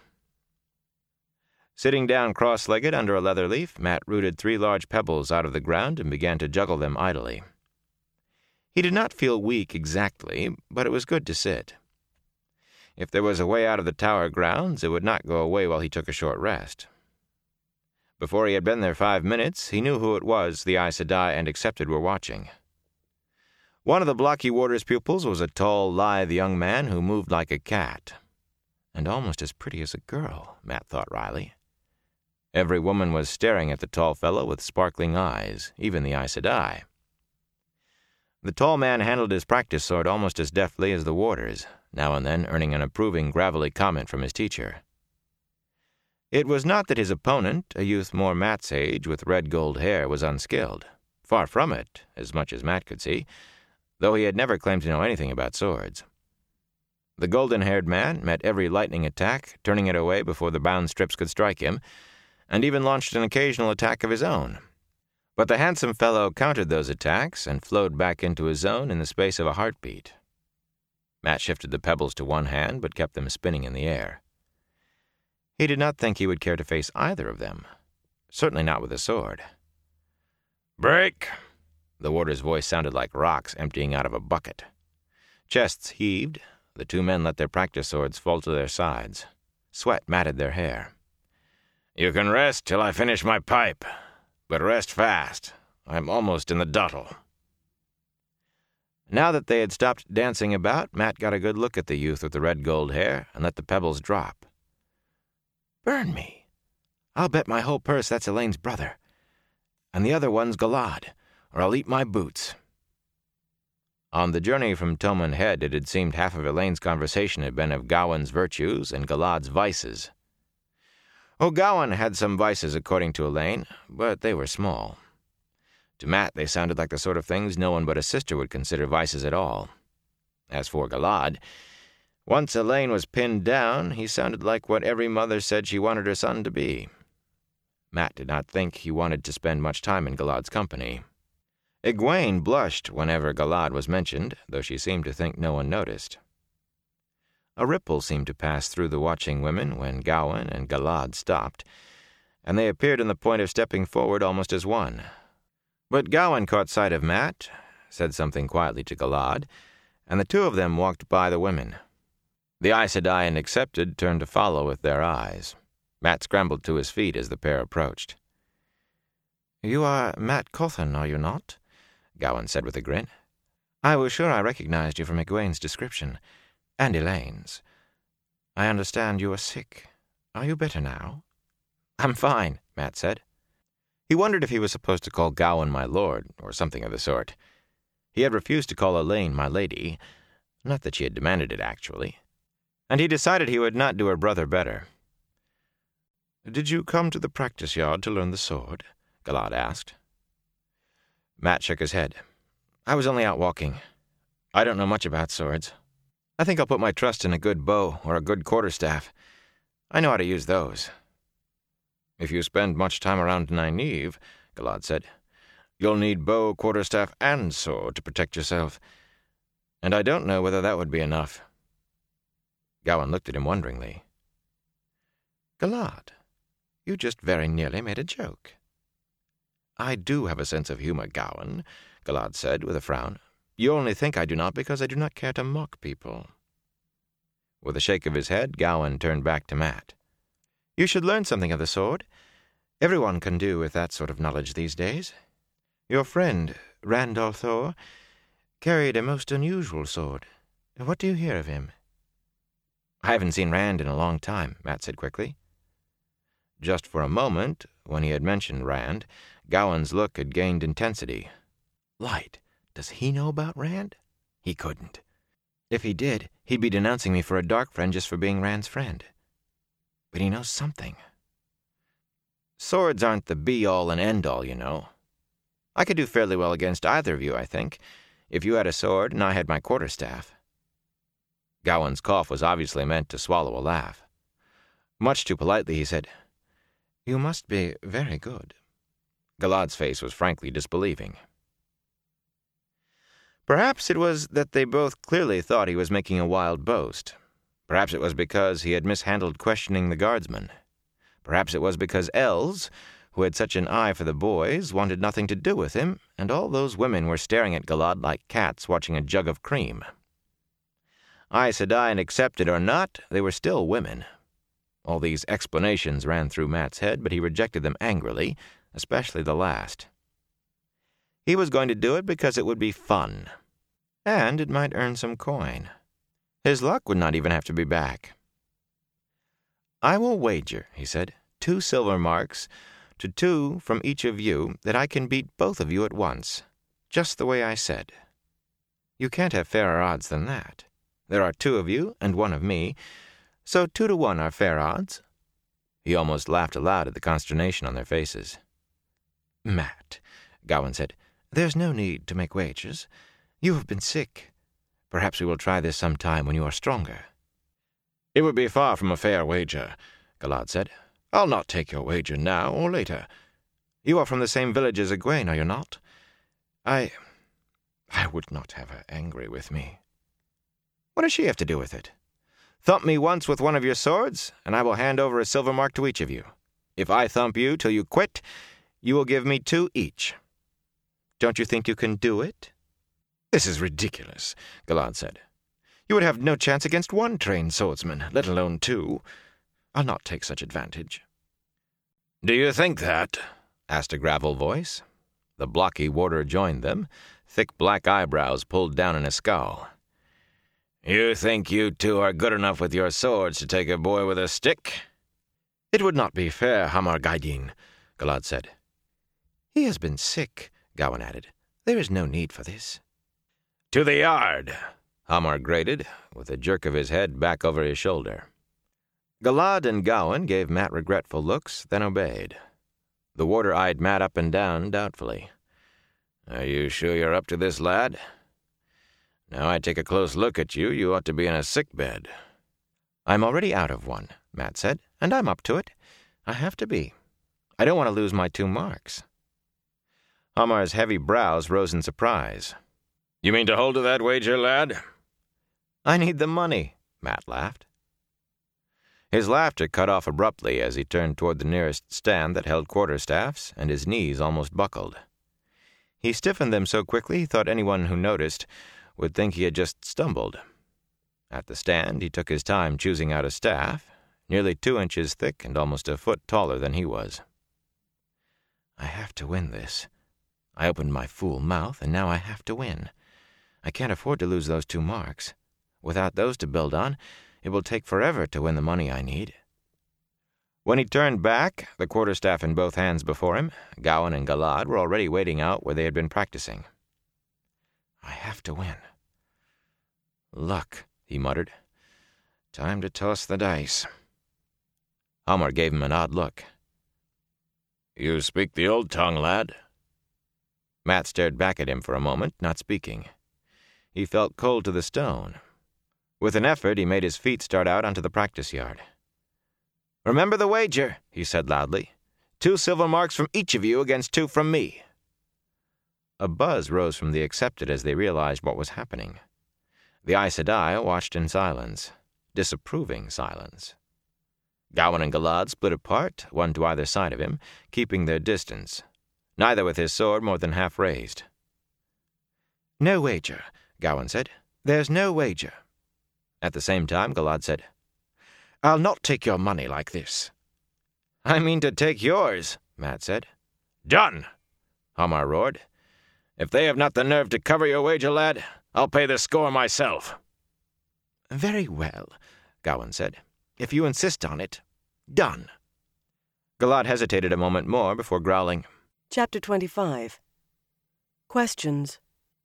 Sitting down cross-legged under a leather leaf, Matt rooted three large pebbles out of the ground and began to juggle them idly. He did not feel weak exactly, but it was good to sit. If there was a way out of the tower grounds, it would not go away while he took a short rest. Before he had been there five minutes, he knew who it was the Aes Sedai and accepted were watching. One of the blocky warder's pupils was a tall, lithe young man who moved like a cat. And almost as pretty as a girl, Matt thought wryly. Every woman was staring at the tall fellow with sparkling eyes, even the Aes Sedai. The tall man handled his practice sword almost as deftly as the warders, now and then earning an approving, gravelly comment from his teacher. It was not that his opponent, a youth more Matt's age with red gold hair, was unskilled. Far from it, as much as Matt could see, though he had never claimed to know anything about swords. The golden-haired man met every lightning attack, turning it away before the bound strips could strike him, and even launched an occasional attack of his own. But the handsome fellow countered those attacks and flowed back into his zone in the space of a heartbeat. Matt shifted the pebbles to one hand, but kept them spinning in the air. He did not think he would care to face either of them, certainly not with a sword. "Break!" The warder's voice sounded like rocks emptying out of a bucket. Chests heaved. The two men let their practice swords fall to their sides. Sweat matted their hair. "You can rest till I finish my pipe, but rest fast. I'm almost in the dottle." Now that they had stopped dancing about, Matt got a good look at the youth with the red gold hair and let the pebbles drop. "Burn me. I'll bet my whole purse that's Elaine's brother. And the other one's Galad, or I'll eat my boots." On the journey from Toman Head, it had seemed half of Elaine's conversation had been of Gawain's virtues and Galad's vices. Oh, Gawain had some vices, according to Elaine, but they were small. To Matt, they sounded like the sort of things no one but a sister would consider vices at all. As for Galad, once Elaine was pinned down, he sounded like what every mother said she wanted her son to be. Matt did not think he wanted to spend much time in Galad's company. Egwene blushed whenever Galad was mentioned, though she seemed to think no one noticed. A ripple seemed to pass through the watching women when Gawain and Galad stopped, and they appeared on the point of stepping forward almost as one. But Gawain caught sight of Matt, said something quietly to Galad, and the two of them walked by the women. The Aes Sedai and Accepted turned to follow with their eyes. Matt scrambled to his feet as the pair approached. "You are Matt Cawthon, are you not?" Gawain said with a grin. "I was sure I recognized you from Egwene's description, and Elaine's. I understand you are sick. Are you better now?" "I'm fine," Matt said. He wondered if he was supposed to call Gawain my lord, or something of the sort. He had refused to call Elaine my lady, not that she had demanded it actually, and he decided he would not do her brother better. "Did you come to the practice yard to learn the sword?" Galad asked. Matt shook his head. "I was only out walking. I don't know much about swords. I think I'll put my trust in a good bow or a good quarterstaff. I know how to use those." "If you spend much time around Nynaeve," Galad said, "you'll need bow, quarterstaff, and sword to protect yourself. And I don't know whether that would be enough." Gawain looked at him wonderingly. "Galad, you just very nearly made a joke." "I do have a sense of humor, Gawain," Galad said with a frown. "You only think I do not because I do not care to mock people." With a shake of his head, Gawain turned back to Matt. "You should learn something of the sword. Everyone can do with that sort of knowledge these days. Your friend, Rand al'Thor, carried a most unusual sword. What do you hear of him?" "I haven't seen Rand in a long time," Matt said quickly. Just for a moment, when he had mentioned Rand, Gawain's look had gained intensity. Light, does he know about Rand? He couldn't. If he did, he'd be denouncing me for a dark friend just for being Rand's friend. But he knows something. Swords aren't the be-all and end-all, you know. I could do fairly well against either of you, I think, if you had a sword and I had my quarterstaff. Gawain's cough was obviously meant to swallow a laugh. Much too politely, he said, "You must be very good." Galad's face was frankly disbelieving. Perhaps it was that they both clearly thought he was making a wild boast. Perhaps it was because he had mishandled questioning the guardsman. Perhaps it was because Els, who had such an eye for the boys, wanted nothing to do with him, and all those women were staring at Galad like cats watching a jug of cream. Aes Sedai and Accepted or not, they were still women. All these explanations ran through Matt's head, but he rejected them angrily, especially the last. He was going to do it because it would be fun, and it might earn some coin. His luck would not even have to be back. "I will wager," he said, "two silver marks to two from each of you that I can beat both of you at once, just the way I said. You can't have fairer odds than that. There are two of you and one of me, so two to one are fair odds." He almost laughed aloud at the consternation on their faces. "Matt," Gawain said, "there's no need to make wagers. You have been sick. Perhaps we will try this some time when you are stronger." "It would be far from a fair wager," Galad said. "I'll not take your wager now or later. You are from the same village as Egwene, are you not? I... I would not have her angry with me." "What does she have to do with it? Thump me once with one of your swords, and I will hand over a silver mark to each of you. If I thump you till you quit, you will give me two each. Don't you think you can do it?" "This is ridiculous," Galad said. "You would have no chance against one trained swordsman, let alone two. I'll not take such advantage." "Do you think that?" asked a gravel voice. The blocky warder joined them, thick black eyebrows pulled down in a scowl. "You think you two are good enough with your swords to take a boy with a stick?" "It would not be fair, Hamar Gaidin," Galad said. "He has been sick," Gawain added. "There is no need for this." "To the yard," Hamar grated, with a jerk of his head back over his shoulder. Galad and Gawain gave Matt regretful looks, then obeyed. The warder eyed Matt up and down doubtfully. "Are you sure you're up to this, lad? Now I take a close look at you, you ought to be in a sick bed." "I'm already out of one," Matt said, "and I'm up to it. I have to be. I don't want to lose my two marks." Hamar's heavy brows rose in surprise. "You mean to hold to that wager, lad?" "I need the money," Matt laughed. His laughter cut off abruptly as he turned toward the nearest stand that held quarterstaffs, and his knees almost buckled. He stiffened them so quickly he thought anyone who noticed would think he had just stumbled. At the stand, he took his time choosing out a staff, nearly two inches thick and almost a foot taller than he was. "I have to win this. I opened my fool mouth, and now I have to win. I can't afford to lose those two marks. Without those to build on, it will take forever to win the money I need." When he turned back, the quarterstaff in both hands before him, Gawain and Galad were already waiting out where they had been practicing. "I have to win." "Luck," he muttered. "Time to toss the dice." Hamar gave him an odd look. "You speak the old tongue, lad." Matt stared back at him for a moment, not speaking. He felt cold to the stone. With an effort, he made his feet start out onto the practice yard. "Remember the wager," he said loudly. "Two silver marks from each of you against two from me." A buzz rose from the accepted as they realized what was happening. The Aes Sedai watched in silence, disapproving silence. Gawain and Galad split apart, one to either side of him, keeping their distance, neither with his sword more than half raised. "No wager," Gawain said. "There's no wager." At the same time, Galad said, "I'll not take your money like this." "I mean to take yours," Matt said. "Done," Hamar roared. "If they have not the nerve to cover your wager, lad, I'll pay the score myself." "Very well," Gawain said. "If you insist on it, done." Galad hesitated a moment more before growling. Chapter twenty-five. Questions.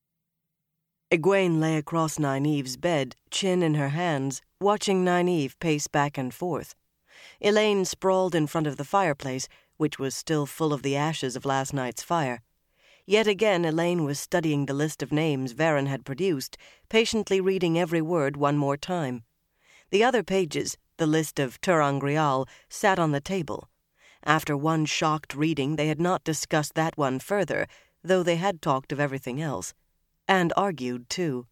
Egwene lay across Nynaeve's bed, chin in her hands, watching Nynaeve pace back and forth. Elaine sprawled in front of the fireplace, which was still full of the ashes of last night's fire. Yet again Elaine was studying the list of names Varen had produced, patiently reading every word one more time. The other pages, the list of ter'angreal, sat on the table. After one shocked reading, they had not discussed that one further, though they had talked of everything else. And argued, too.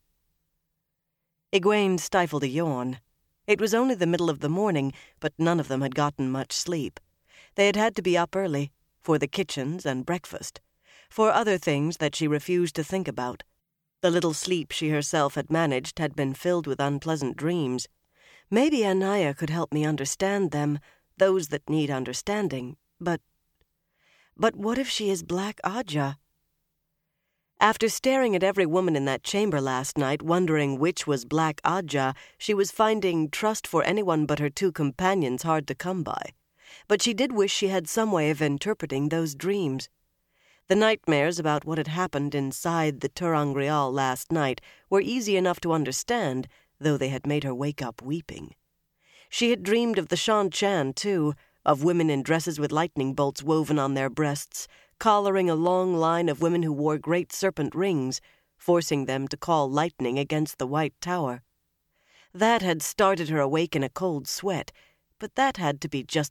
Egwene stifled a yawn. It was only the middle of the morning, but none of them had gotten much sleep. They had had to be up early, for the kitchens and breakfast, for other things that she refused to think about. The little sleep she herself had managed had been filled with unpleasant dreams. Maybe Anaya could help me understand them, those that need understanding, but... But what if she is Black Ajah? After staring at every woman in that chamber last night, wondering which was Black Ajah, she was finding trust for anyone but her two companions hard to come by. But she did wish she had some way of interpreting those dreams. The nightmares about what had happened inside the ter'angreal last night were easy enough to understand, though they had made her wake up weeping. She had dreamed of the Shan Chan, too, of women in dresses with lightning bolts woven on their breasts, collaring a long line of women who wore great serpent rings, forcing them to call lightning against the White Tower. That had started her awake in a cold sweat, but that had to be just